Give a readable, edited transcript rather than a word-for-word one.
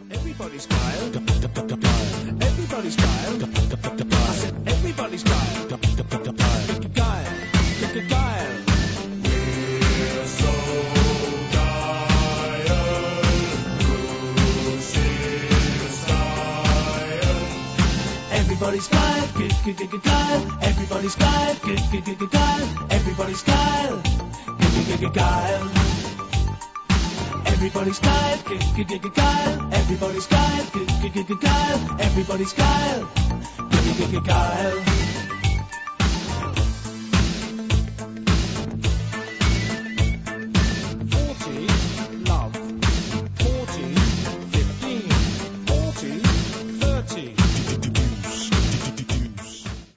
Everybody's geil. Everybody's geil. I said everybody's geil. Geil. Geil. We're so geil. Bruce is geil. Everybody's geil. Geil. Everybody's geil. Geil. Everybody's geil. Geil. Everybody's geil, geil, everybody's geil, geil, everybody's geil, geil.